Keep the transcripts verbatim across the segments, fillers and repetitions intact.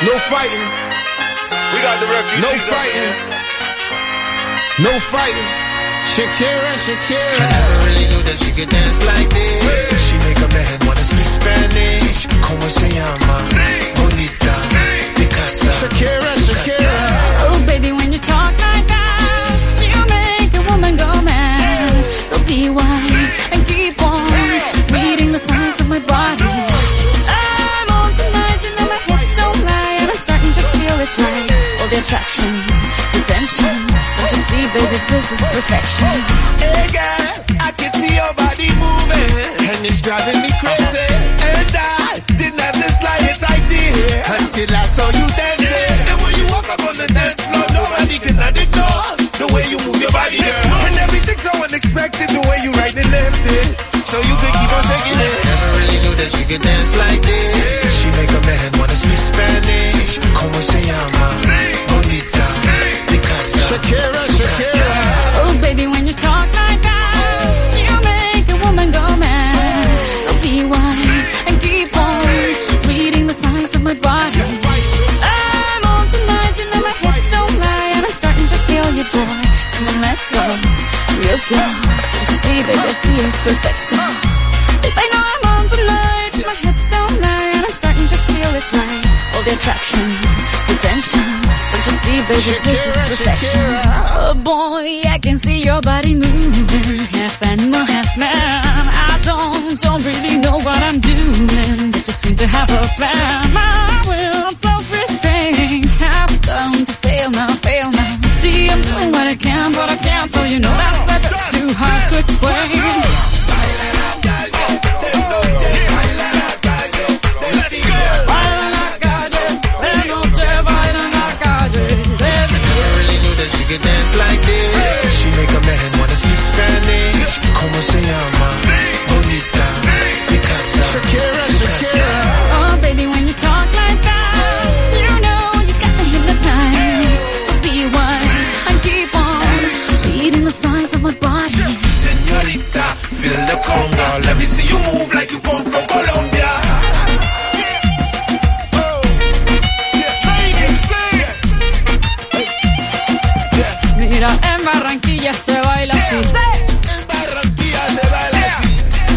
No fighting. We got the refugees. No fighting. No fighting. Shakira, Shakira. I never really knew that she could dance like this. She make a man wanna speak Spanish. Como se llama? Bonita. Picasa. Shakira, Shakira. Oh, baby, when you talk like that, you make a woman go mad. So be wise and keep on reading the signs of my body. I'm on tonight, you know my hips don't lie, and I'm starting to feel it's right. All the attraction, the tension. Don't you see, baby, this is perfection. Hey girl, I can see your body moving, and it's driving me crazy. And I didn't have the slightest idea until I saw you dancing. And when you walk up on the dance floor, nobody can ignore the way you move your body, girl. And everything's so unexpected, the way you right and left it, so you could keep on shaking it. Never really knew that she could dance like this. She make a man wanna speak Spanish. Como se llama? Bonita. Picasa. Shakira, Shakira. Oh, baby, when you talk like that, you make a woman go mad. So be wise and keep on reading the signs of my body. I'm on tonight, you know my hips don't lie, and I'm starting to feel you, boy. Come on, let's go real slow. Don't you see, baby, see it's perfect. Babe, I know I'm on tonight, my hips don't lie, and I'm starting to feel it's right. All the attraction, the tension. Don't you see, baby, this is perfection. Oh boy, I can see your body moving, half animal, half man. I don't, don't really know what I'm doing, but just seem to have a plan. My will, self-restraint, have come to fail now, fail now. See, I'm doing what I can, but I can't, so you know that's a bit too hard to explain. Can dance like this. She make a man wanna speak Spanish. Como se llama? Bonita. Picasa. Shakira, Shakira. Oh, baby, when you talk like that, you know you got me hypnotized. So be wise and keep on reading the signs of my body. Señorita, feel the conga. Let me see you move like you come from Colombia. Mira, en Barranquilla se baila así. En Barranquilla se baila así.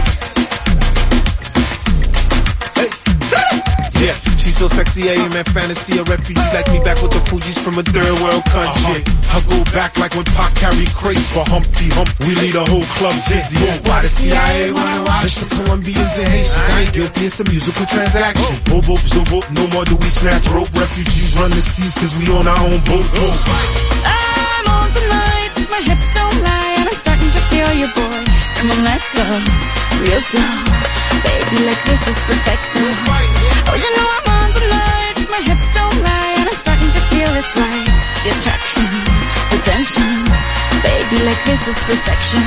Hey. Yeah, she's so sexy, I am in fantasy. A refugee like me back with the Fugees from a third world country. Uh-huh. I go back like when Pac carried crates for Humpty Hump. We lead a whole club dizzy. Why the C I A wanna watch the Colombians and Haitians? I ain't guilty, it's a musical transaction. Boop, boop, zo, boop, no more do we snatch rope. Refugees run the seas cause we on our own boat. I'm on tonight, my hips don't lie, and I'm starting to feel you, boy. Come on, let's go real slow. Baby, like this is perfect. Oh, you know I'm on tonight, my hips don't lie, and I'm starting to feel it's right. The attraction, the tension. Baby, like this is perfection.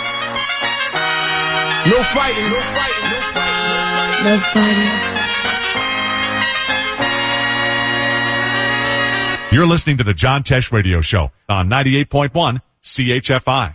No fighting. No fighting. No fighting. No fighting. You're listening to the John Tesh Radio Show on ninety-eight point one C H F I.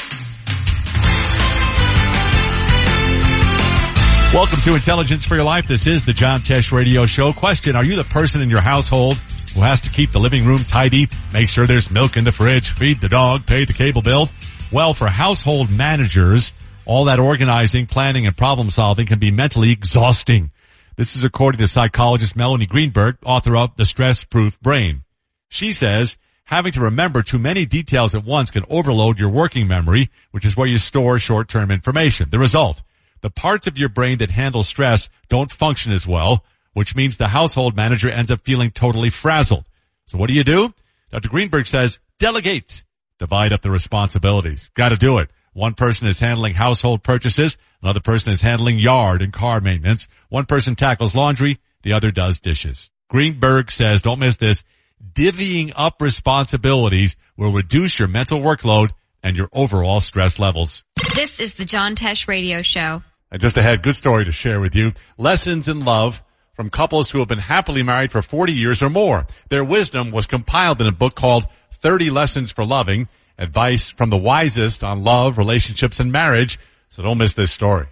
Welcome to Intelligence for Your Life. This is the John Tesh Radio Show. Question, are you the person in your household who has to keep the living room tidy, make sure there's milk in the fridge, feed the dog, pay the cable bill? Well, for household managers, all that organizing, planning, and problem solving can be mentally exhausting. This is according to psychologist Melanie Greenberg, author of The Stress-Proof Brain. She says, having to remember too many details at once can overload your working memory, which is where you store short-term information. The result, the parts of your brain that handle stress don't function as well, which means the household manager ends up feeling totally frazzled. So what do you do? Doctor Greenberg says, delegate. Divide up the responsibilities. Got to do it. One person is handling household purchases. Another person is handling yard and car maintenance. One person tackles laundry. The other does dishes. Greenberg says, don't miss this, divvying up responsibilities will reduce your mental workload and your overall stress levels. This is the John Tesh Radio Show. I just had good story to share with you. Lessons in love from couples who have been happily married for forty years or more. Their wisdom was compiled in a book called thirty Lessons for Loving, advice from the wisest on love, relationships, and marriage. So don't miss this story.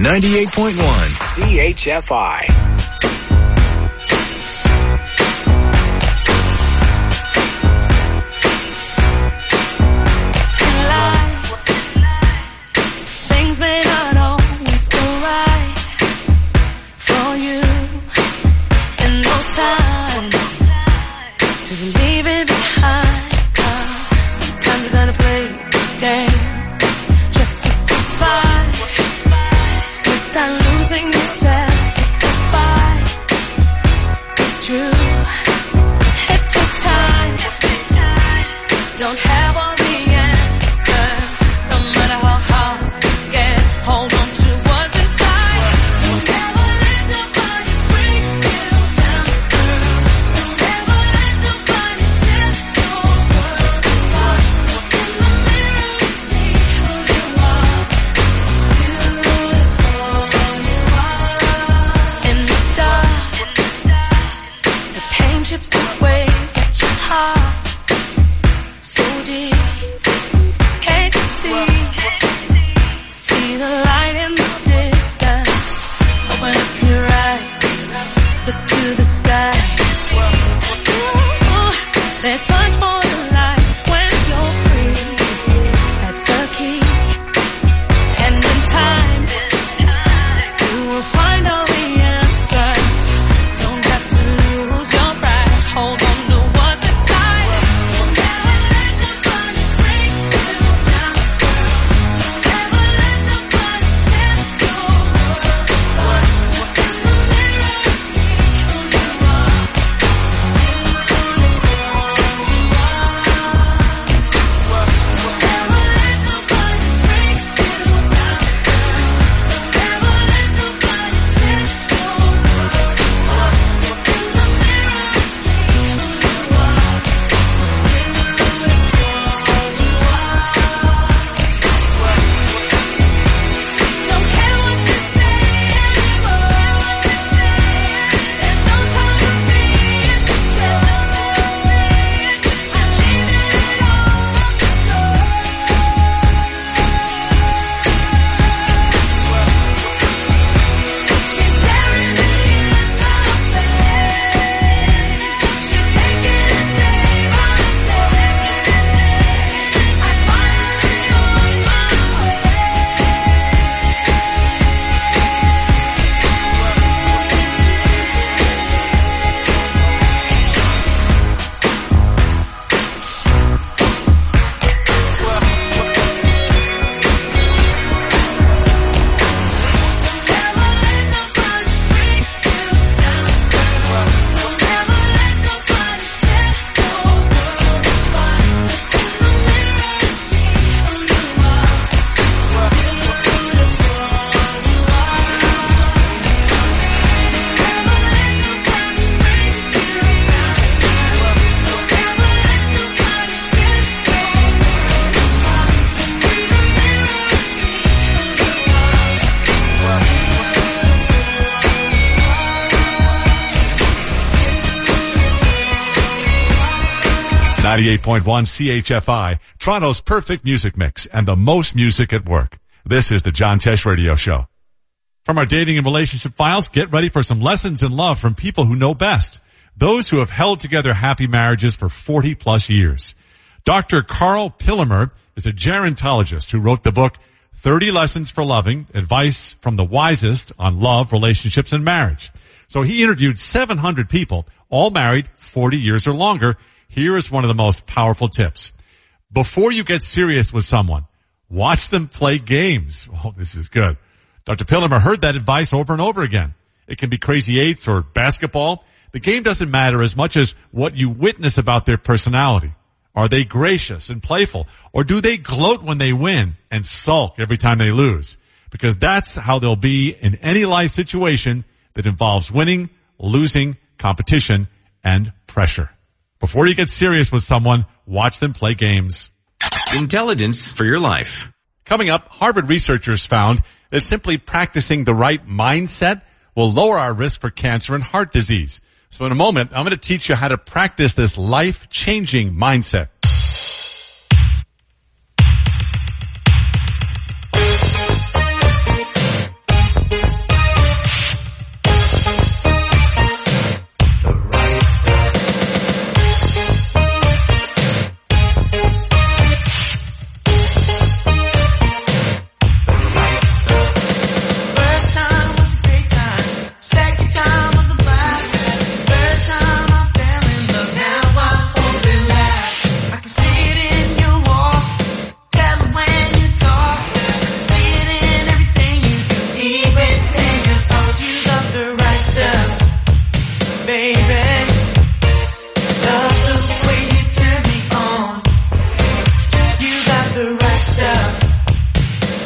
ninety-eight point one C H F I. ninety-eight point one C H F I, Toronto's perfect music mix and the most music at work. This is the John Tesh Radio Show. From our dating and relationship files, get ready for some lessons in love from people who know best. Those who have held together happy marriages for forty plus years. Doctor Carl Pillemer is a gerontologist who wrote the book thirty Lessons for Loving, Advice from the Wisest on Love, Relationships, and Marriage. So he interviewed seven hundred people, all married forty years or longer. Here is one of the most powerful tips. Before you get serious with someone, watch them play games. Oh, this is good. Doctor Pillemer heard that advice over and over again. It can be Crazy Eights or basketball. The game doesn't matter as much as what you witness about their personality. Are they gracious and playful? Or do they gloat when they win and sulk every time they lose? Because that's how they'll be in any life situation that involves winning, losing, competition, and pressure. Before you get serious with someone, watch them play games. Intelligence for your life. Coming up, Harvard researchers found that simply practicing the right mindset will lower our risk for cancer and heart disease. So in a moment, I'm going to teach you how to practice this life-changing mindset.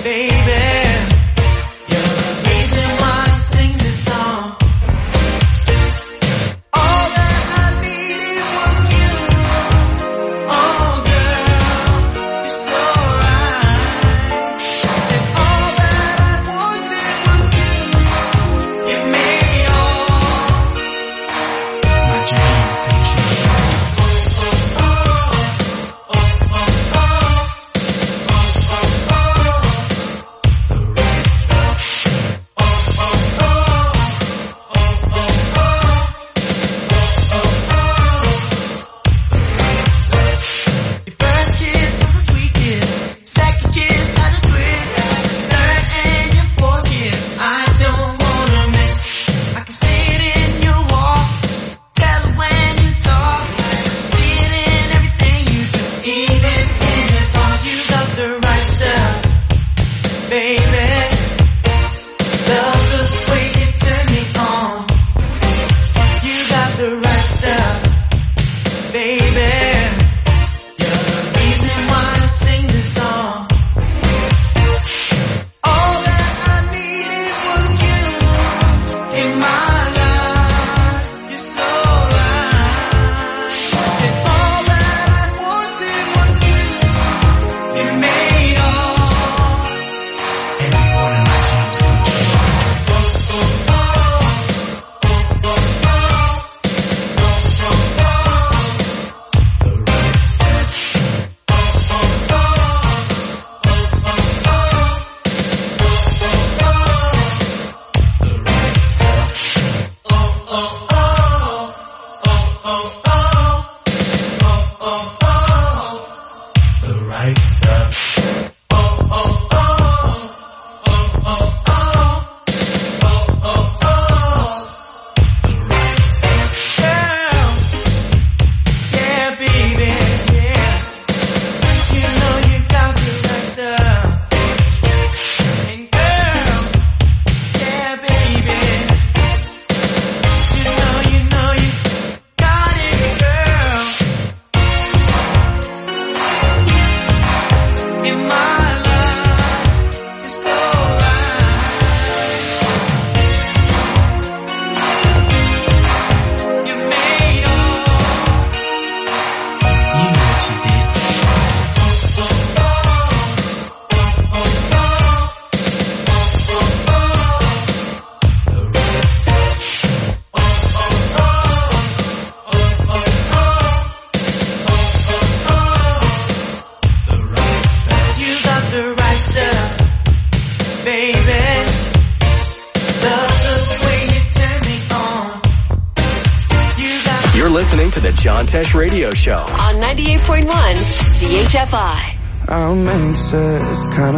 listening to the John Tesh Radio Show on ninety-eight point one C H F I. I'm anxious, kinda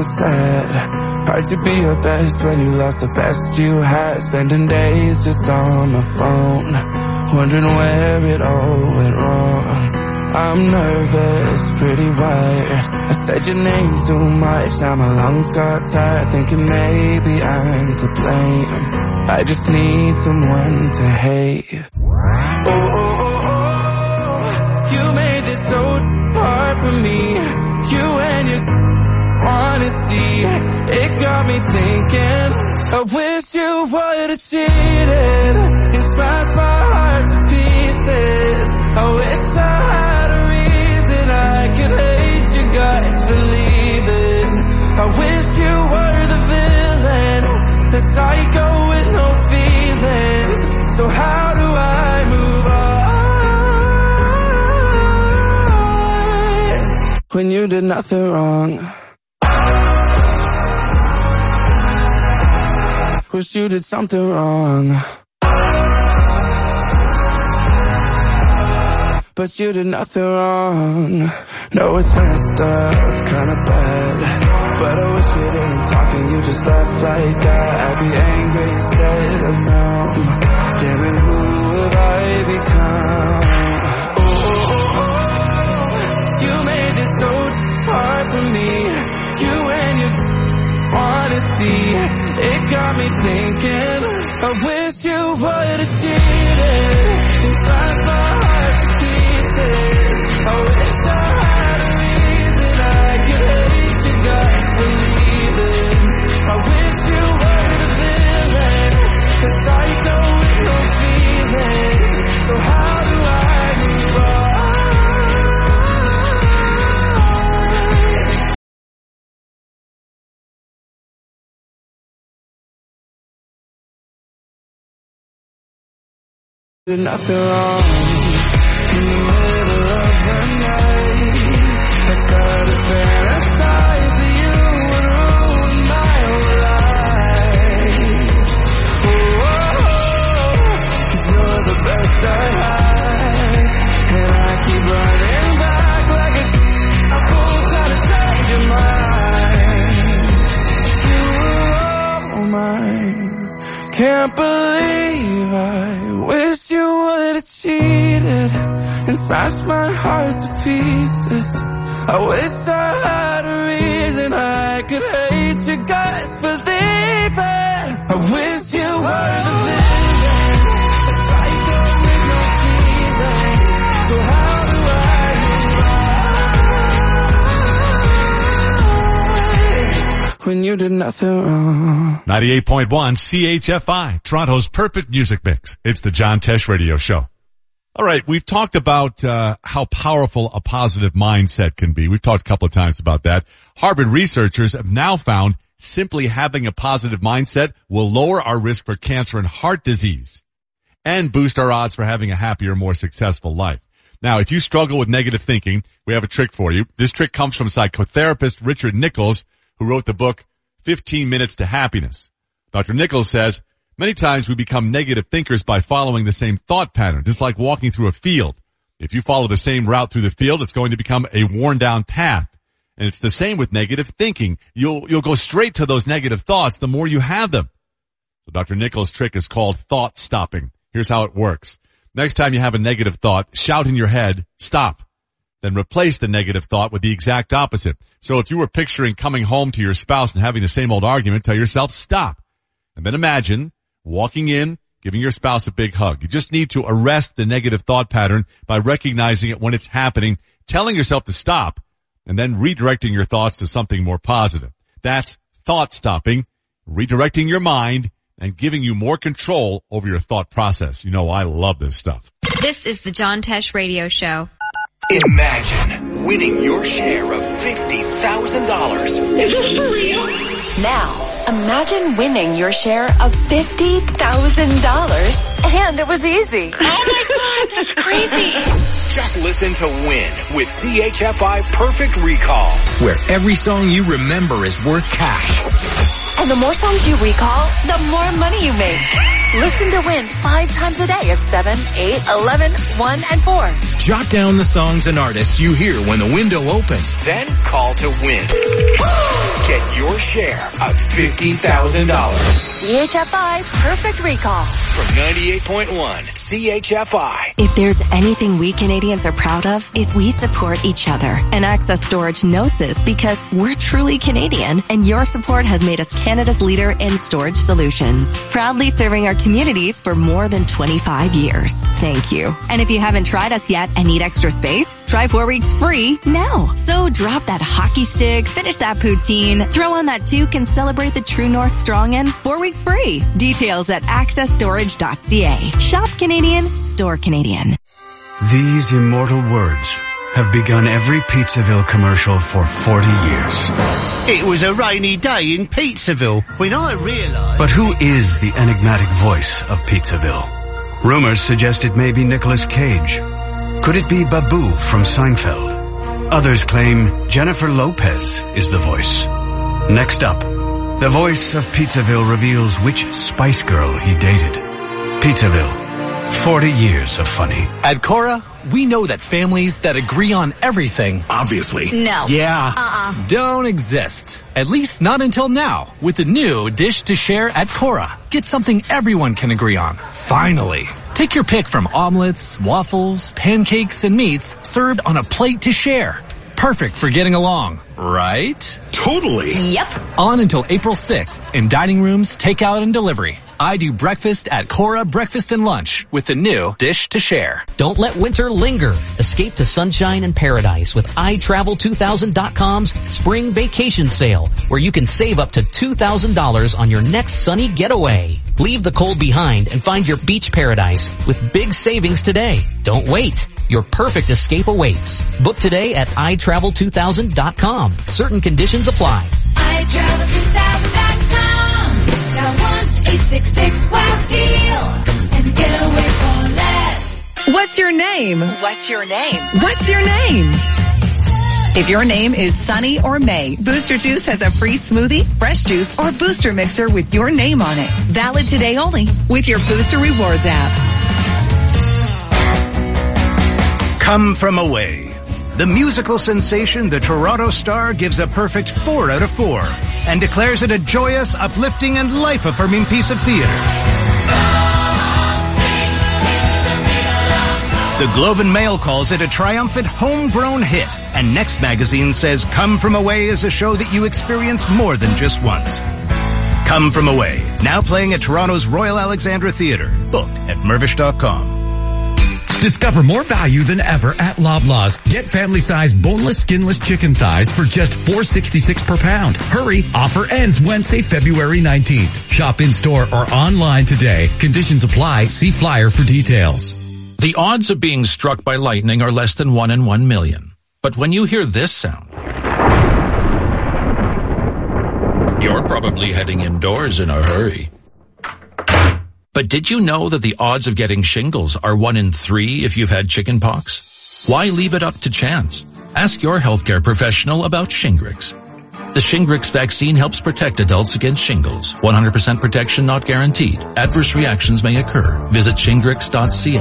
sad. Hard to be your best when you lost the best you had. Spending days just on the phone, wondering where it all went wrong. I'm nervous, pretty wired. I said your name too much, now my lungs got tired. Thinking maybe I'm to blame. I just need someone to hate. Oh, oh, oh, oh. You made this so hard for me. You and your honesty, it got me thinking. I wish you would have cheated and smashed my heart to pieces. I wish I had a reason I could hate you guys for leaving. I wish you were the villain, the psycho with no feelings. So how do I move on when you did nothing wrong? Wish you did something wrong, but you did nothing wrong. No, it's messed up, kinda bad, but I wish we didn't talk and you just left like that. I'd be angry instead of numb. Damn it, who have I become? Oh, oh, oh, you made it so hard for me. You and your honesty, it got me thinking. I wish you would have cheated and smashed my heart to pieces. I wish I had a reason I could hate you guys for leaving. Did nothing wrong. In the middle of the night, I started to fantasize that you would ruin my whole life. Oh, oh, oh, 'cause you're the best I had, and I keep running back like a, a fool trying to take your mind. You were all mine. Can't believe I wish you would have cheated and smashed my heart to pieces. I wish I had a reason I could hate you guys for leaving. I wish you were the villain, a psycho with no feeling. So how do I move on when you did nothing wrong? ninety-eight point one C H F I, Toronto's perfect music mix. It's the John Tesh Radio Show. All right, we've talked about uh how powerful a positive mindset can be. We've talked a couple of times about that. Harvard researchers have now found simply having a positive mindset will lower our risk for cancer and heart disease and boost our odds for having a happier, more successful life. Now, if you struggle with negative thinking, we have a trick for you. This trick comes from psychotherapist Richard Nichols, who wrote the book fifteen minutes to Happiness. Doctor Nichols says, many times we become negative thinkers by following the same thought patterns. It's like walking through a field. If you follow the same route through the field, it's going to become a worn down path. And it's the same with negative thinking. You'll, you'll go straight to those negative thoughts the more you have them. So Doctor Nichols' trick is called thought stopping. Here's how it works. Next time you have a negative thought, shout in your head, stop. Then replace the negative thought with the exact opposite. So if you were picturing coming home to your spouse and having the same old argument, tell yourself, stop. And then imagine walking in, giving your spouse a big hug. You just need to arrest the negative thought pattern by recognizing it when it's happening, telling yourself to stop, and then redirecting your thoughts to something more positive. That's thought stopping, redirecting your mind, and giving you more control over your thought process. You know, I love this stuff. This is the John Tesh Radio Show. Imagine winning your share of fifty thousand dollars. Is this for real? Now, imagine winning your share of fifty thousand dollars, and it was easy. Oh my God, that's crazy. Just listen to Win with C H F I Perfect Recall, where every song you remember is worth cash. And the more songs you recall, the more money you make. Listen to Win five times a day at seven, eight, eleven, one, and four. Jot down the songs and artists you hear when the window opens. Then call to Win. Get your share of fifty thousand dollars. C H F I Perfect Recall. From ninety-eight point one C H F I. If there's anything we Canadians are proud of, is we support each other. And Access Storage knows this because we're truly Canadian, and your support has made us Canada's leader in storage solutions. Proudly serving our communities for more than twenty-five years. Thank you. And if you haven't tried us yet and need extra space, try four weeks free now. So drop that hockey stick, finish that poutine, throw on that toque, and celebrate the True North Strong and four weeks free. Details at access storage dot c a. Shop Canadian, store Canadian. These immortal words have begun every Pizzaville commercial for forty years. It was a rainy day in Pizzaville when I realized... But who is the enigmatic voice of Pizzaville? Rumors suggest it may be Nicolas Cage. Could it be Babu from Seinfeld? Others claim Jennifer Lopez is the voice. Next up, the voice of Pizzaville reveals which Spice Girl he dated. Pizzaville, forty years of funny. At Cora, we know that families that agree on everything, obviously, No. yeah, Uh-uh. don't exist. At least not until now, with the new Dish to Share at Cora. Get something everyone can agree on. Finally. Take your pick from omelets, waffles, pancakes, and meats served on a plate to share. Perfect for getting along, right? Totally. Yep. On until April sixth in dining rooms, takeout, and delivery. I do breakfast at Cora Breakfast and Lunch with the new Dish to Share. Don't let winter linger. Escape to sunshine and paradise with i travel two thousand dot com's spring vacation sale, where you can save up to two thousand dollars on your next sunny getaway. Leave the cold behind and find your beach paradise with big savings today. Don't wait. Your perfect escape awaits. Book today at i travel two thousand dot com. Certain conditions apply. i travel two thousand dot com. Dial one eight six six W A C deal and get away for less. name? What's your name? What's your name? If your name is Sunny or May, Booster Juice has a free smoothie, fresh juice, or booster mixer with your name on it. Valid today only with your Booster Rewards app. Come From Away. The musical sensation The Toronto Star gives a perfect four out of four and declares it a joyous, uplifting, and life-affirming piece of theater. The Globe and Mail calls it a triumphant homegrown hit, and Next Magazine says Come From Away is a show that you experience more than just once. Come From Away, now playing at Toronto's Royal Alexandra Theatre. Book at Mirvish dot com. Discover more value than ever at Loblaws. Get family-sized boneless, skinless chicken thighs for just four dollars and sixty-six cents per pound. Hurry, offer ends Wednesday, February nineteenth. Shop in-store or online today. Conditions apply. See flyer for details. The odds of being struck by lightning are less than one in one million. But when you hear this sound, you're probably heading indoors in a hurry. But did you know that the odds of getting shingles are one in three if you've had chickenpox? Why leave it up to chance? Ask your healthcare professional about Shingrix. The Shingrix vaccine helps protect adults against shingles. one hundred percent protection not guaranteed. Adverse reactions may occur. Visit shingrix dot c a.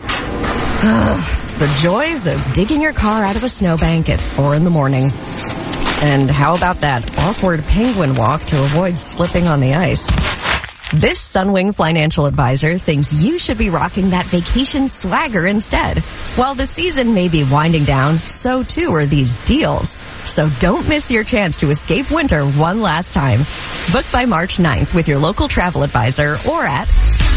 The joys of digging your car out of a snowbank at four in the morning. And how about that awkward penguin walk to avoid slipping on the ice? This Sunwing financial advisor thinks you should be rocking that vacation swagger instead. While the season may be winding down, so too are these deals. So don't miss your chance to escape winter one last time. Book by March ninth with your local travel advisor or at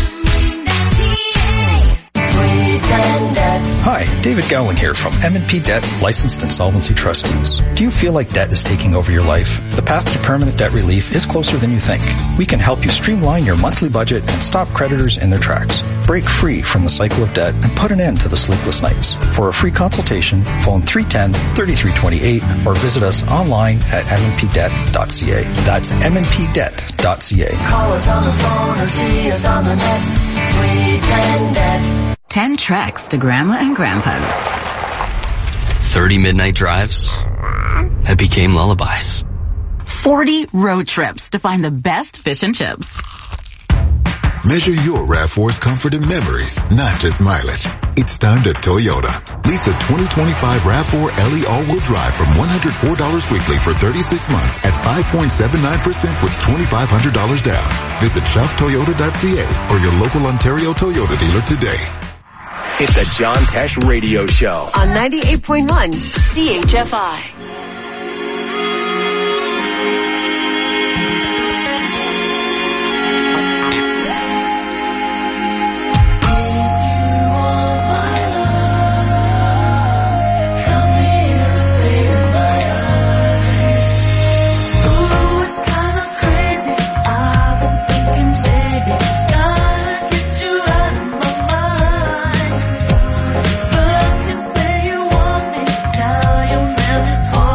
Hi, David Gowling here from M and P Debt, licensed insolvency trustees. Do you feel like debt is taking over your life? The path to permanent debt relief is closer than you think. We can help you streamline your monthly budget and stop creditors in their tracks. Break free from the cycle of debt and put an end to the sleepless nights. For a free consultation, phone three one zero, three three two eight or visit us online at m n p debt dot c a. That's m n p debt dot c a. Call us on the phone or see us on the net. three ten debt. Ten treks to Grandma and Grandpa's. Thirty midnight drives that became lullabies. Forty road trips to find the best fish and chips. Measure your RAV four's comfort and memories, not just mileage. It's time to Toyota. Lease a twenty twenty-five RAV four L E all-wheel drive from one hundred four dollars weekly for thirty-six months at five point seven nine percent with twenty-five hundred dollars down. Visit shop toyota dot c a or your local Ontario Toyota dealer today. It's the John Tesh Radio Show on ninety-eight point one C H F I. Just hold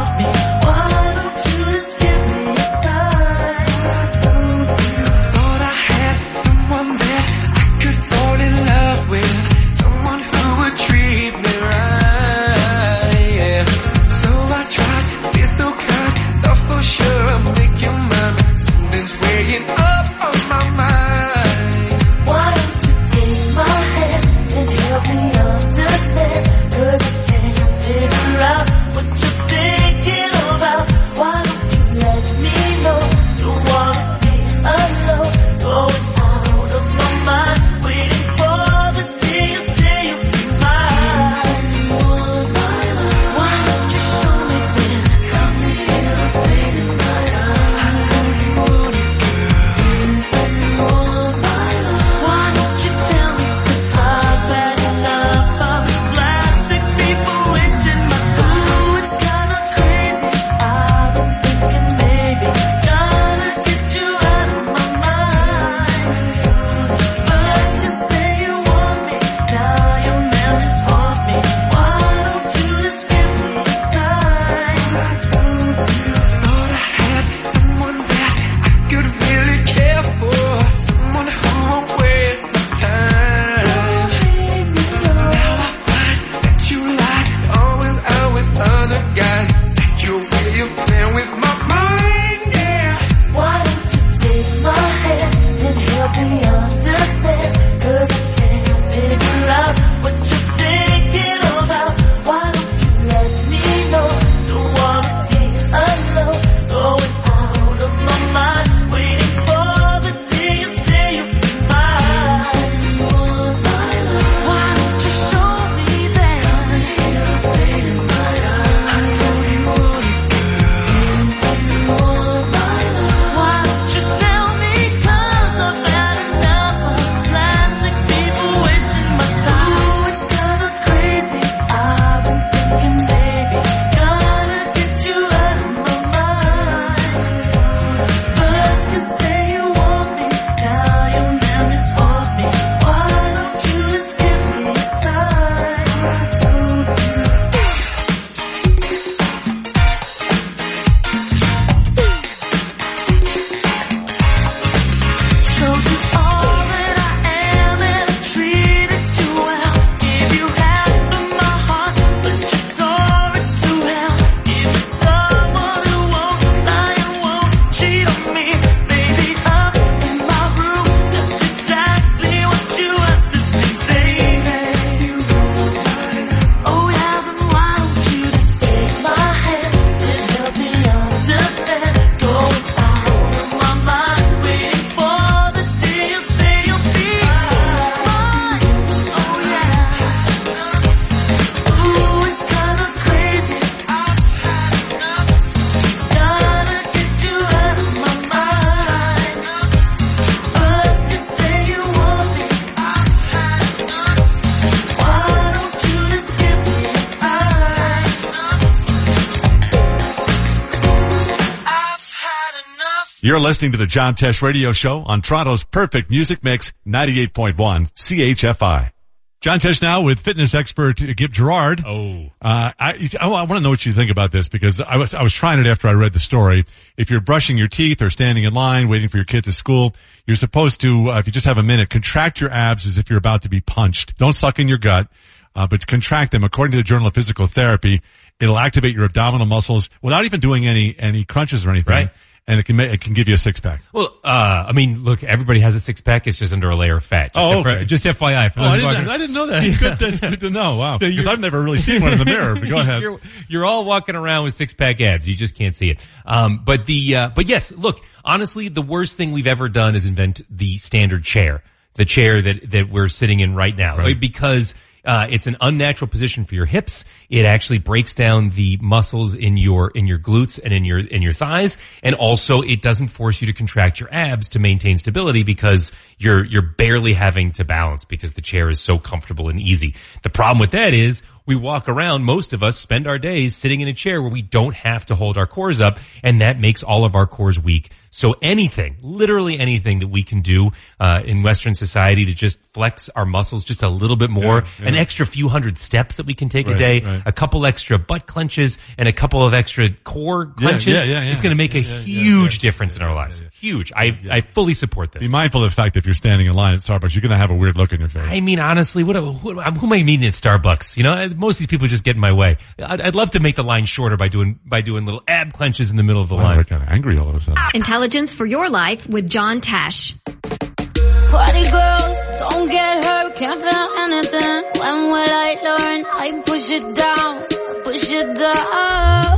You're listening to the John Tesh Radio Show on Toronto's perfect music mix, ninety-eight point one C H F I. John Tesh now with fitness expert Gib Gerard. Oh. Uh, I, I want to know what you think about this because I was, I was trying it after I read the story. If you're brushing your teeth or standing in line waiting for your kids at school, you're supposed to, uh, if you just have a minute, contract your abs as if you're about to be punched. Don't suck in your gut, uh, but contract them. According to the Journal of Physical Therapy, it'll activate your abdominal muscles without even doing any, any crunches or anything. Right. And it can make, it can give you a six pack. Well, uh, I mean, look, everybody has a six pack. It's just under a layer of fat. Just Oh, F- okay. Just F Y I. For Oh, those I who didn't, are- I didn't know that. It's good, that's good to know. Wow. So Because you're- I've never really seen one in the mirror, but go ahead. You're, you're all walking around with six pack abs. You just can't see it. Um, but the, uh, but yes, look, honestly, the worst thing we've ever done is invent the standard chair, the chair that, that we're sitting in right now, Right. because Uh, it's an unnatural position for your hips. It actually breaks down the muscles in your, in your glutes and in your, in your thighs. And also it doesn't force you to contract your abs to maintain stability because you're, you're barely having to balance because the chair is so comfortable and easy. The problem with that is we walk around, most of us spend our days sitting in a chair where we don't have to hold our cores up, and that makes all of our cores weak. So anything, literally anything that we can do uh in Western society to just flex our muscles just a little bit more, Yeah, yeah. an extra few hundred steps that we can take Right, a day, right. a couple extra butt clenches, and a couple of extra core Yeah, clenches, yeah, yeah, yeah. it's going to make a Yeah, yeah, huge yeah, difference in our lives. Huge. I I fully support this. Be mindful of the fact that if you're standing in line at Starbucks, you're going to have a weird look in your face. I mean, honestly, what, what who am I meeting at Starbucks? You know, most of these people just get in my way. I'd, I'd love to make the line shorter by doing by doing little ab clenches in the middle of the Wow, line. we're kind of angry all of a sudden. Intelligence for your life with John Tesh. Party girls, don't get hurt, can't feel anything. When will I learn? I push it down, push it down.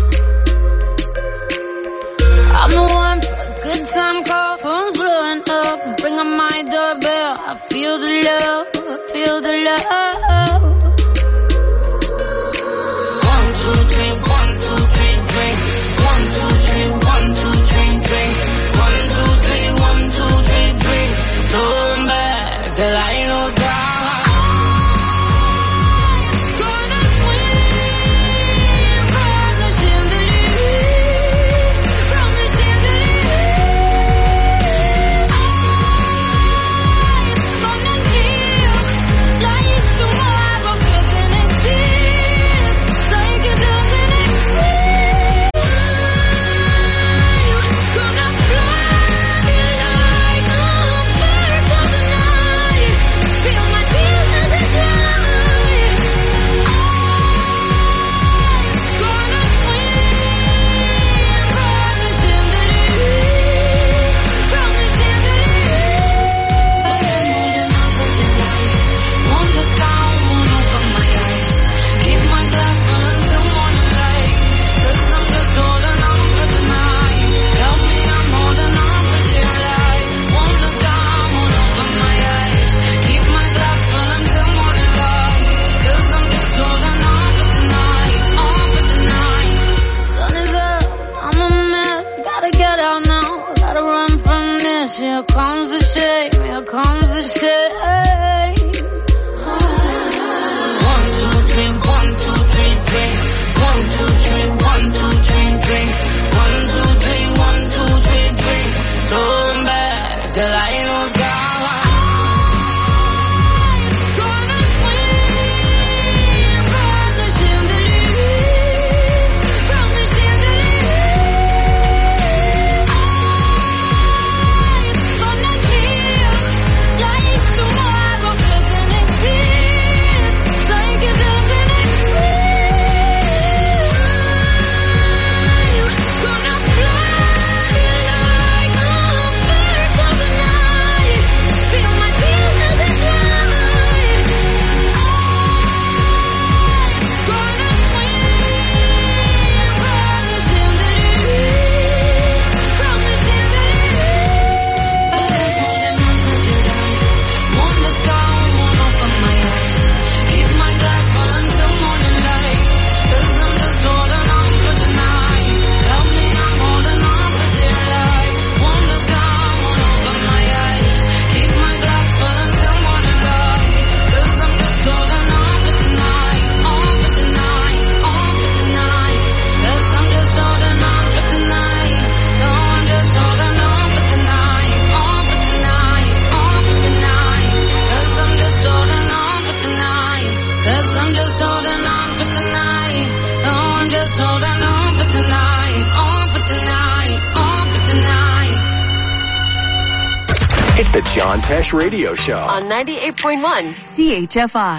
I'm the one for a good time call, phone's blowing up. Bring on my doorbell, I feel the love, I feel the love. One, two, three, one, two, three, drink. One, two, three, one, two, three, drink. One, two, three, one, two, three, drink. Turn back till I know God. Here comes the shame, here comes the shame. One, two, three, one, two, three, drink. One, two, three, one, two, three, drink. One, two, three, one, two, three, drink. Turn back till I know God. Gonna fly like a bird of the night. It's the John Tesh Radio Show on ninety-eight point one C H F I.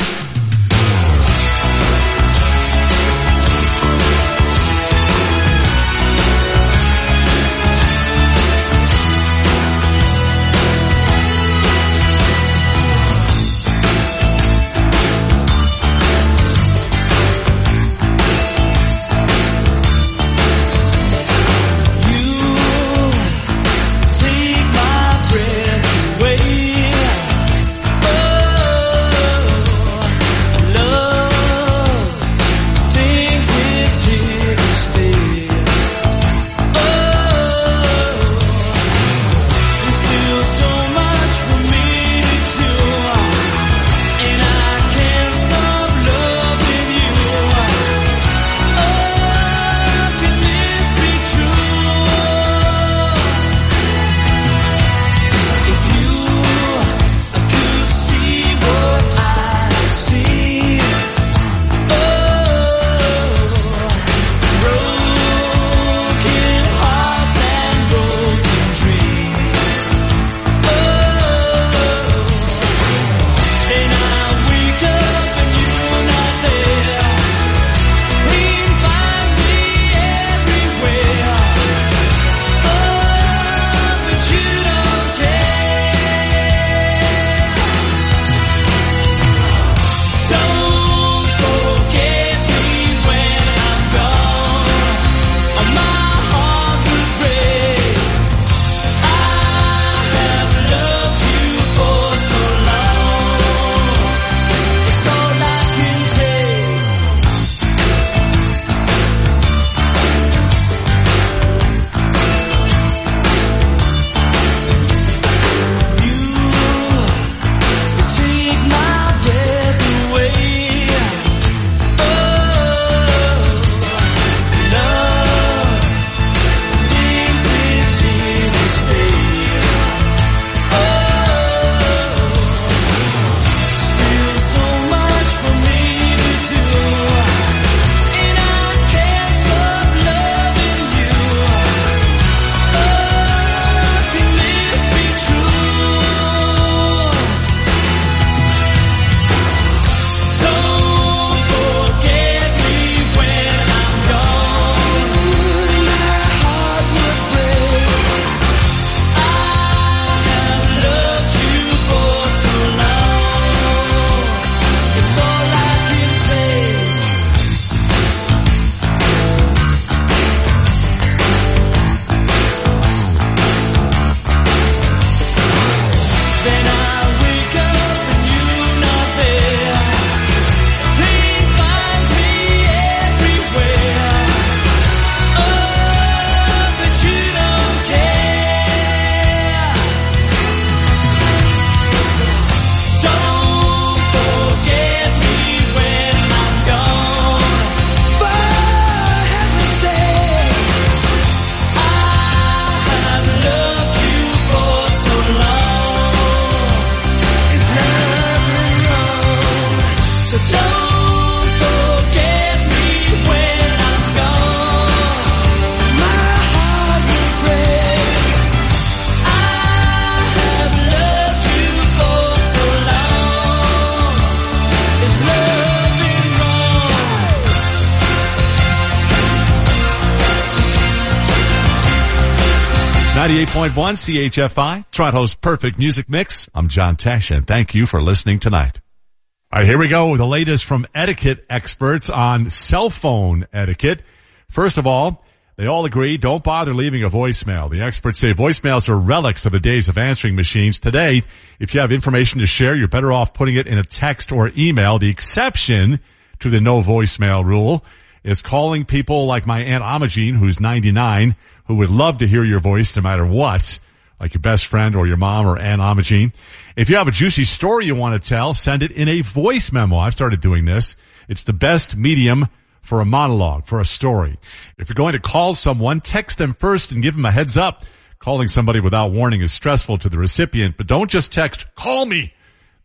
ninety-eight point one C H F I, Toronto's perfect music mix. I'm John Tesh, and thank you for listening tonight. All right, here we go with the latest from etiquette experts on cell phone etiquette. First of all, they all agree, don't bother leaving a voicemail. The experts say voicemails are relics of the days of answering machines. Today, if you have information to share, you're better off putting it in a text or email. The exception to the no voicemail rule is calling people like my Aunt Imogene, who's ninety-nine, who would love to hear your voice no matter what, like your best friend or your mom or Aunt Imogene. If you have a juicy story you want to tell, send it in a voice memo. I've started doing this. It's the best medium for a monologue, for a story. If you're going to call someone, text them first and give them a heads up. Calling somebody without warning is stressful to the recipient, but don't just text, call me.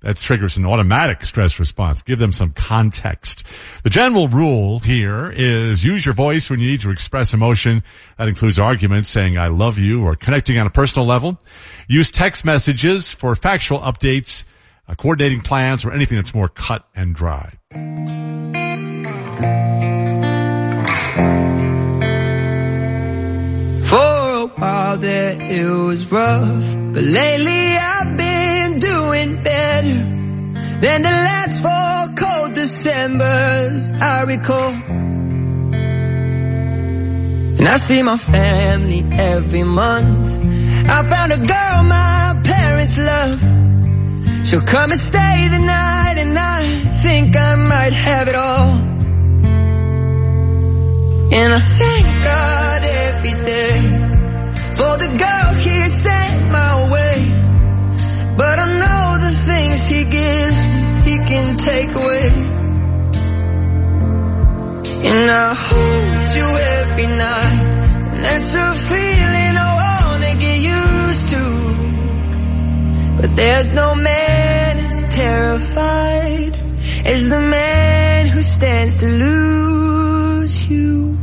that triggers an automatic stress response. Give them some context. The general rule here is use your voice when you need to express emotion. That includes arguments, saying I love you, or connecting on a personal level. Use text messages for factual updates, uh, coordinating plans, or anything that's more cut and dry. For a while there it was rough, but lately I've been doing better than the last four cold Decembers I recall. And I see my family every month. I found a girl my parents love. She'll come and stay the night, and I think I might have it all. And I thank God every day for the girl he sent my way. But I know the things he gives me, he can take away. And I hold you every night, and that's a feeling I wanna get used to. But there's no man as terrified as the man who stands to lose you.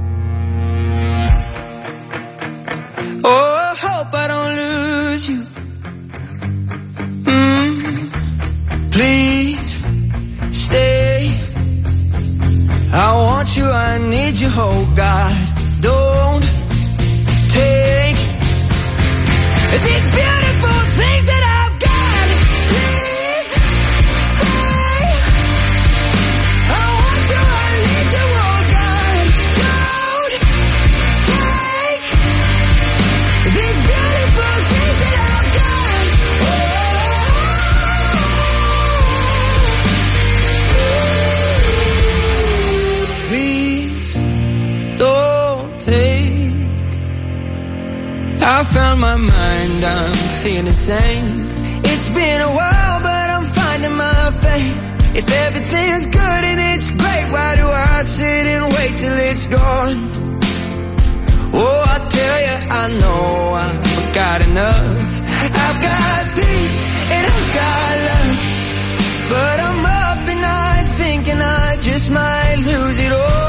Oh, I hope I don't lose you. Mm, please stay. I want you, I need you, oh God. Don't take these beautiful things that I've got. Please stay. I want you, I need you, oh God. Don't take these beautiful things that I've got. Oh. Please don't take. I found my mind, I'm feeling sane. It's been a while, but I'm finding my faith. If everything's good and it's great, why do I sit and wait till it's gone? Oh, I tell you, I know I've got enough. I've got peace and I've got love, but I'm up at night thinking I just might lose it all.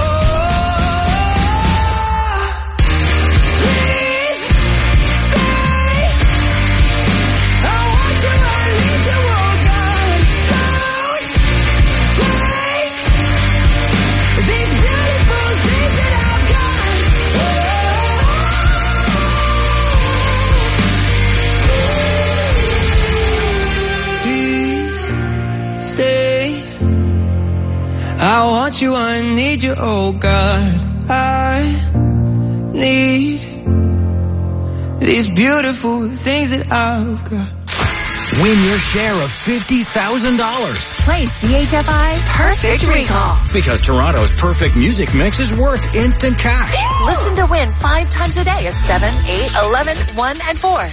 Please stay. I want you, I need you, oh God. Don't take these beautiful things that I've got. Stay. I want you, I need you, oh God. I need these beautiful things that I've got. Win your share of fifty thousand dollars. Play C H F I Perfect Recall. Because Toronto's perfect music mix is worth instant cash. Listen to Win five times a day at seven, eight, eleven, one, and four.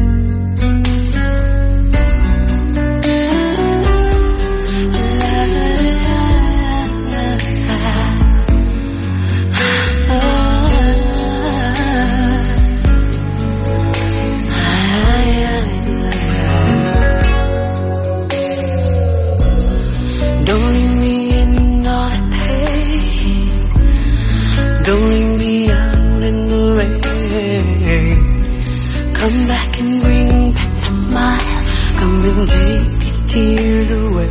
Don't leave me in all this pain. Don't leave me out in the rain. Come back and bring back that smile. Come and take these tears away.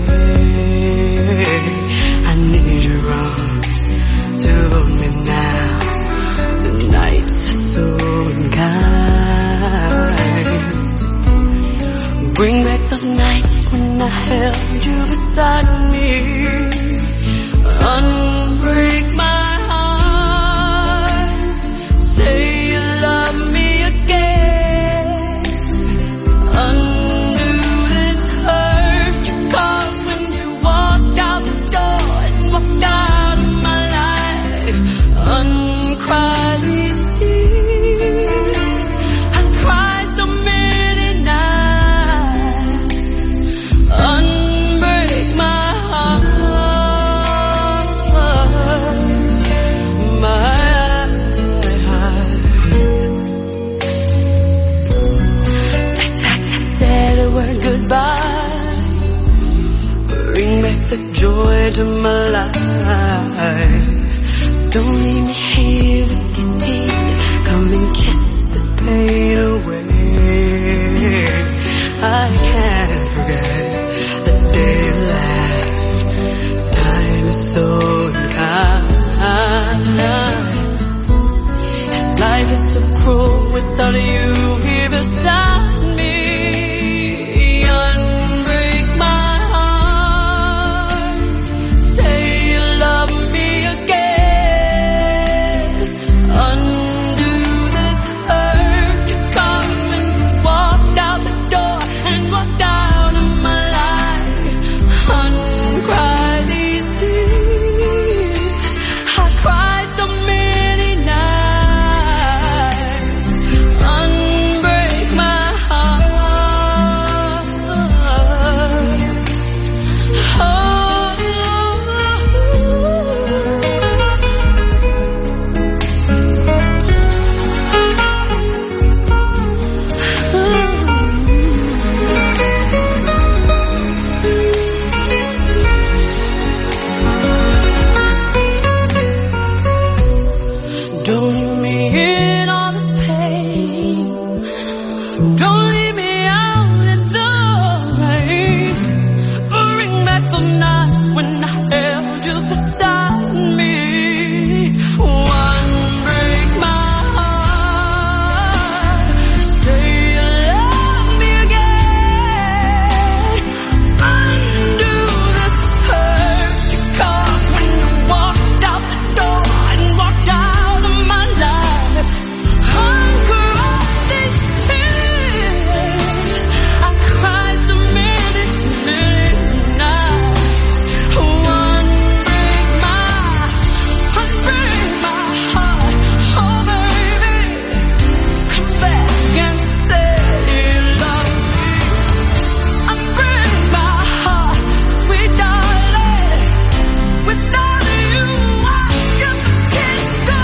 I need your arms to hold me now. The nights are so unkind. Bring back those nights when I held you beside me. Unbreak my heart. Say you love me again. Undo this hurt you caused when you walked out the door and walked out of my life. Undo back the joy to my life. Don't leave me here with these tears. Come and kiss this pain away. I can't forget the day you left. Time is so unkind, and life is so cruel without you here beside me. Unbreak my heart. Say you love me again. Undo this hurt. Come and walk out the door and walk out of my life. Uncry these tears. I cried so many nights. Unbreak my heart. Don't leave me in all this pain. Don't leave me out in the rain. Bring back the nights when I held you beside me. One break my heart. Say you love me again. Undo this hurt you caused when you walked out the door and walked out of my life. Uncry these tears. I cried so many, many nights. One break my, one break my heart. Oh baby, come back and say you love me. Unbreak my heart, sweet darling. Without you, I just can't go.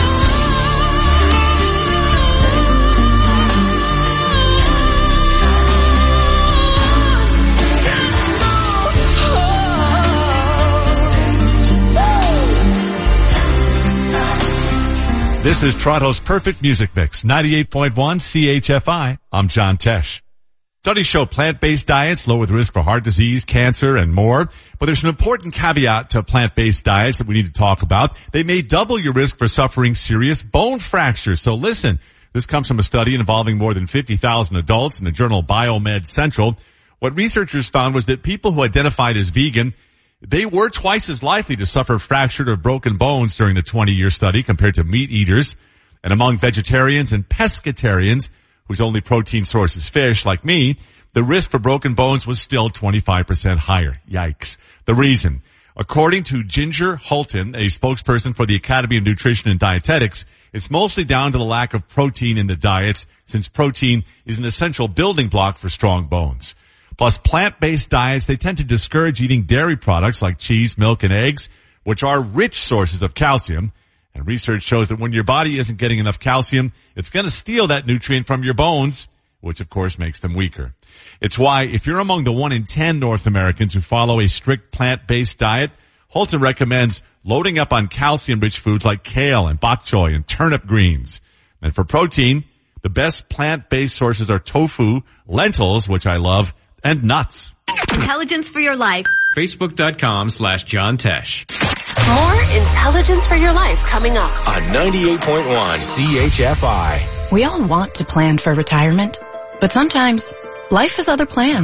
This is Toronto's perfect music mix, ninety-eight point one C H F I. I'm John Tesh. Studies show plant-based diets lower the risk for heart disease, cancer, and more. But there's an important caveat to plant-based diets that we need to talk about. They may double your risk for suffering serious bone fractures. So listen, this comes from a study involving more than fifty thousand adults in the journal Biomed Central. What researchers found was that people who identified as vegan, they were twice as likely to suffer fractured or broken bones during the twenty-year study compared to meat eaters. And among vegetarians and pescatarians, whose only protein source is fish, like me, the risk for broken bones was still twenty-five percent higher. Yikes. The reason, according to Ginger Holton, a spokesperson for the Academy of Nutrition and Dietetics, it's mostly down to the lack of protein in the diets, since protein is an essential building block for strong bones. Plus, plant-based diets, they tend to discourage eating dairy products like cheese, milk, and eggs, which are rich sources of calcium. And research shows that when your body isn't getting enough calcium, it's going to steal that nutrient from your bones, which of course makes them weaker. It's why if you're among the one in ten North Americans who follow a strict plant-based diet, Holton recommends loading up on calcium-rich foods like kale and bok choy and turnip greens. And for protein, the best plant-based sources are tofu, lentils, which I love, and nuts. Intelligence for your life. Facebook.com slash John Tesh. More intelligence for your life coming up on ninety-eight point one C H F I. We all want to plan for retirement, but sometimes life has other plans.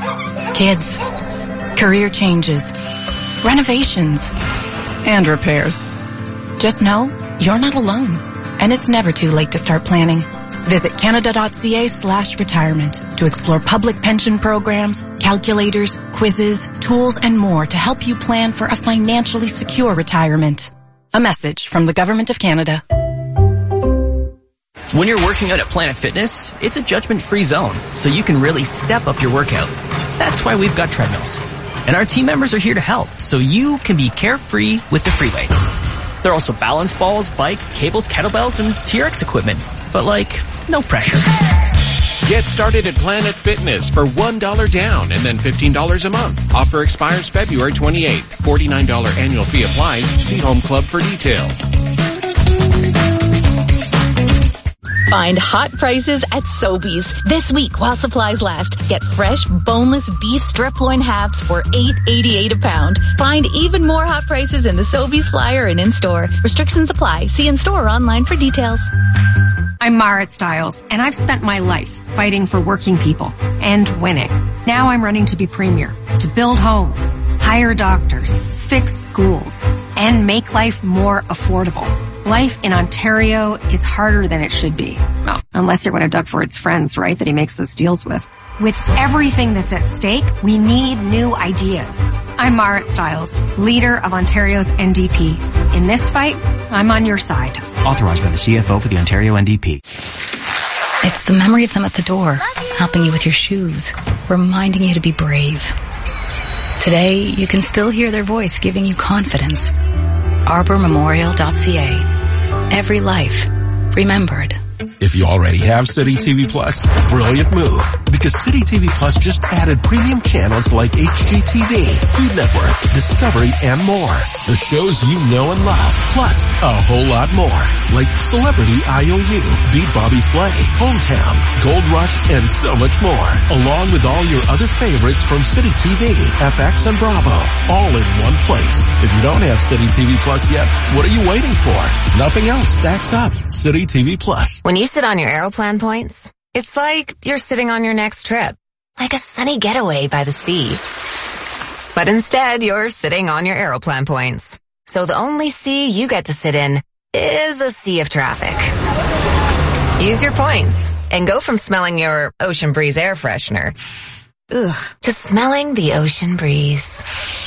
Kids, career changes, renovations, and repairs. Just know you're not alone, and it's never too late to start planning. Visit Canada.ca slash retirement to explore public pension programs, calculators, quizzes, tools, and more to help you plan for a financially secure retirement. A message from the Government of Canada. When you're working out at Planet Fitness, it's a judgment-free zone, so you can really step up your workout. That's why we've got treadmills. And our team members are here to help, so you can be carefree with the free weights. There are also balance balls, bikes, cables, kettlebells, and T R X equipment. But like, no pressure. Get started at Planet Fitness for one dollar down and then fifteen dollars a month. Offer expires February twenty-eighth. forty-nine dollars annual fee applies. See Home Club for details. Find hot prices at Sobeys. This week while supplies last, get fresh, boneless beef strip loin halves for eight eighty-eight a pound. Find even more hot prices in the Sobeys flyer and in-store. Restrictions apply. See in-store or online for details. I'm Marit Stiles, and I've spent my life fighting for working people and winning. Now I'm running to be premier, to build homes, hire doctors, fix schools, and make life more affordable. Life in Ontario is harder than it should be. Well, unless you're one of Doug Ford's friends, right, that he makes those deals with. With everything that's at stake, we need new ideas. I'm Marit Stiles, leader of Ontario's N D P. In this fight, I'm on your side. Authorized by the C F O for the Ontario N D P. It's the memory of them at the door, helping you with your shoes, reminding you to be brave. Today, you can still hear their voice giving you confidence. arbor memorial dot c a. Every life remembered. If you already have City T V Plus, brilliant move. Because City T V Plus just added premium channels like H G T V, Food Network, Discovery, and more. The shows you know and love, plus a whole lot more. Like Celebrity I O U, Beat Bobby Flay, Hometown, Gold Rush, and so much more. Along with all your other favorites from City T V, F X, and Bravo. All in one place. If you don't have City T V Plus yet, what are you waiting for? Nothing else stacks up. City T V Plus. When you sit on your Aeroplan points, it's like you're sitting on your next trip. Like a sunny getaway by the sea. But instead, you're sitting on your Aeroplan points. So the only sea you get to sit in is a sea of traffic. Use your points and go from smelling your Ocean Breeze air freshener ugh, to smelling the ocean breeze.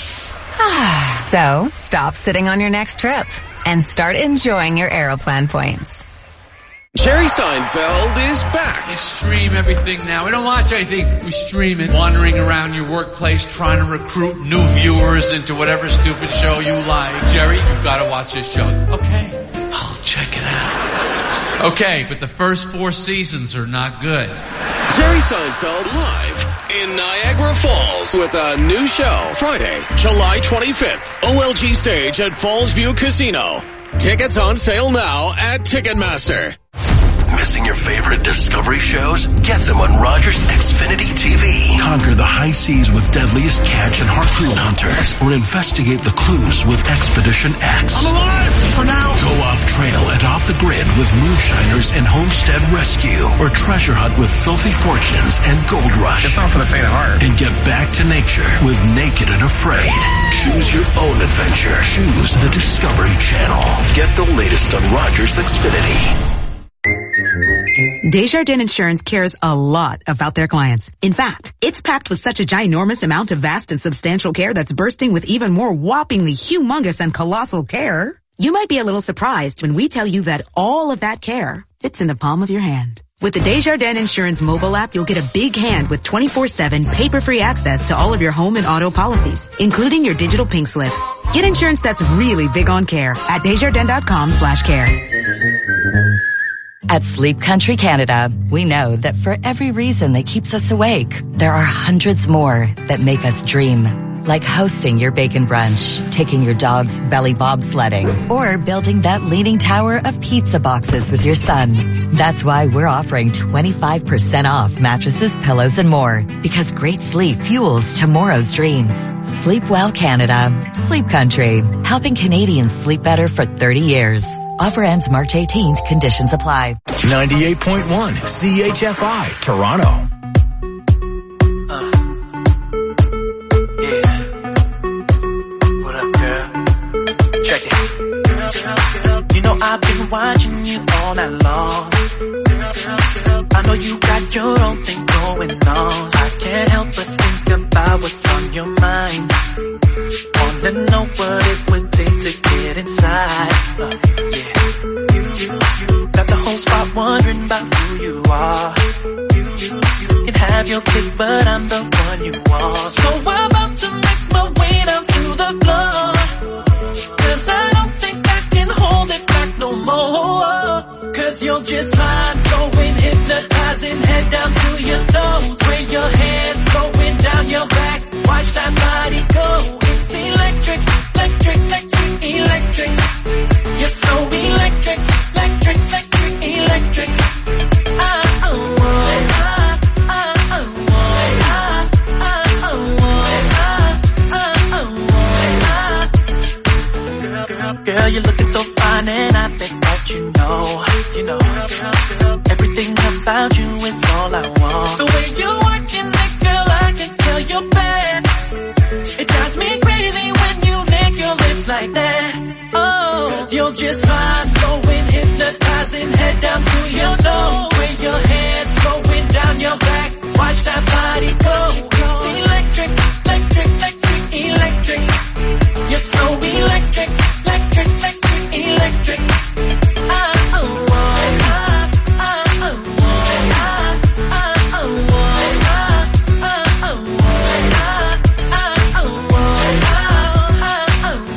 So stop sitting on your next trip and start enjoying your Aeroplan points. Jerry Seinfeld is back. We stream everything now. We don't watch anything. We stream it. Wandering around your workplace trying to recruit new viewers into whatever stupid show you like. Jerry, you've got to watch this show. Okay, I'll check it out. Okay, but the first four seasons are not good. Jerry Seinfeld live in Niagara Falls with a new show. Friday, July twenty-fifth. O L G stage at Falls View Casino. Tickets on sale now at Ticketmaster. Missing your favorite Discovery shows? Get them on Rogers Xfinity T V. Conquer the high seas with deadliest catch and harpoon hunters, or investigate the clues with Expedition X. I'm alive for now. Go off trail and off the grid with Moonshiners and Homestead Rescue, or treasure hunt with Filthy Fortunes and Gold Rush. It's not for the faint of heart. And get back to nature with Naked and Afraid. Choose your own adventure. Choose the Discovery Channel. Get the latest on Rogers Xfinity. Desjardins Insurance cares a lot about their clients. In fact, it's packed with such a ginormous amount of vast and substantial care that's bursting with even more whoppingly humongous and colossal care. You might be a little surprised when we tell you that all of that care fits in the palm of your hand. With the Desjardins Insurance mobile app, you'll get a big hand with twenty-four seven paper-free access to all of your home and auto policies, including your digital pink slip. Get insurance that's really big on care at desjardins.com slash care. At Sleep Country Canada, we know that for every reason that keeps us awake, there are hundreds more that make us dream. Like hosting your bacon brunch, taking your dog's belly bobsledding, or building that leaning tower of pizza boxes with your son. That's why we're offering twenty-five percent off mattresses, pillows, and more. Because great sleep fuels tomorrow's dreams. Sleep well, Canada. Sleep Country. Helping Canadians sleep better for thirty years. Offer ends March eighteenth. Conditions apply. ninety-eight point one C H F I, Toronto. I've been watching you all night long. I know you got your own thing going on. I can't help but think about what's on your mind. Wanna know what it would take to get inside. Uh, yeah. You, you, you got the whole spot wondering about who you are. You, you, you can have your pick, but I'm the one you want. So I'm about to make my way down to the floor. Cause I don't think I can hold it no more, cause you're just mind blowing, hypnotizing, head down to hypnotizing, head down to your toes. With your hands going down your back, watch that body go. It's electric, electric, electric, electric. You're so electric, electric, electric, electric. Ah, oh, oh, ah, ah, oh, oh, ah, ah, oh, oh, ah, ah, oh, oh, ah, ah, oh, oh, ah, ah, oh,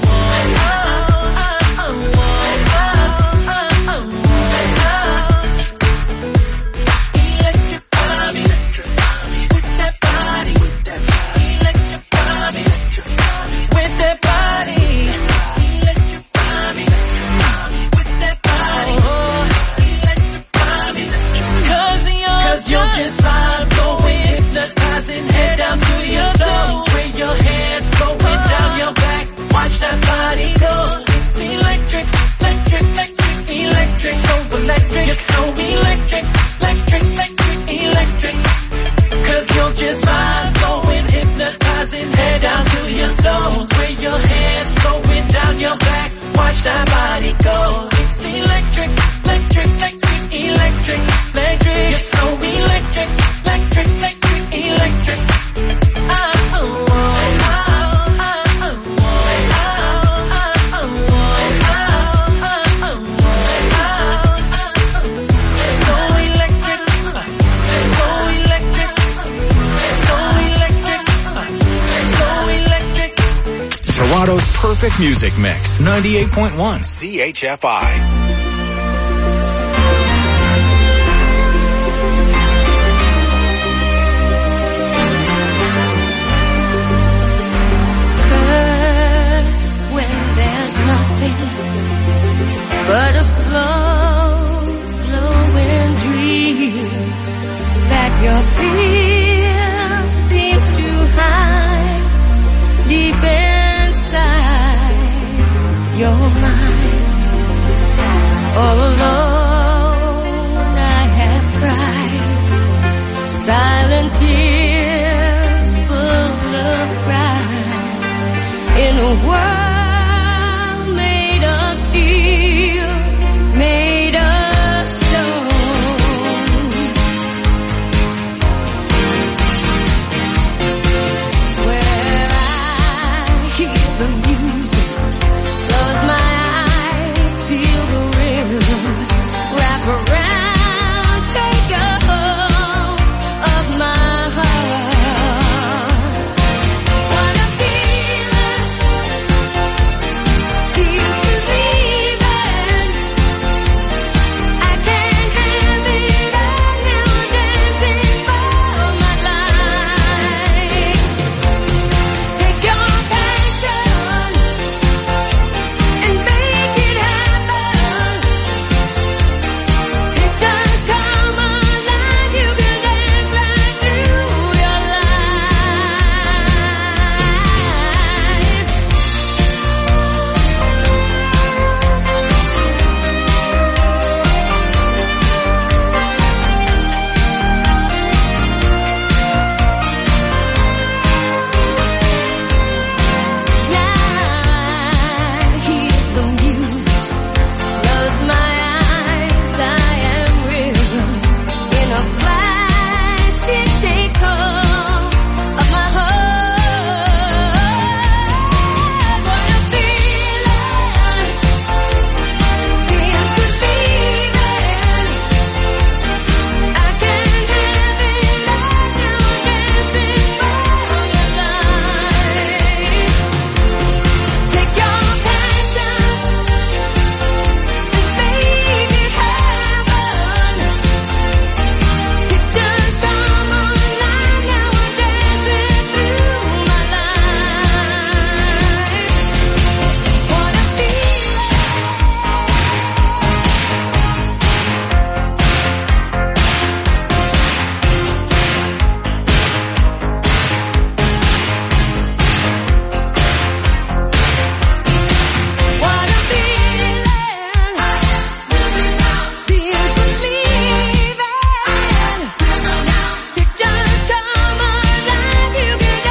just vibe, going hypnotizing, head down to your toes. With your hands going down your back, watch that body go. It's electric, electric, electric, electric, so electric. You're so electric, electric, electric, electric. Cause you're just vibe, going hypnotizing, head down to your toes. With your hands going down your back, watch that body go. It's electric, electric, electric, electric, electric. You're so electric, electric, electric, electric. Ah, oh, oh, ah, ah, oh, oh, ah, ah, oh, oh, ah, ah, oh, oh, ah, ah, oh. So electric, so electric, so electric, so electric. Toronto's perfect music mix, ninety-eight point one C H F I. Nothing but a slow glowing dream that your fear seems to hide deep inside your mind. All alone I have cried silent tears full of pride in a world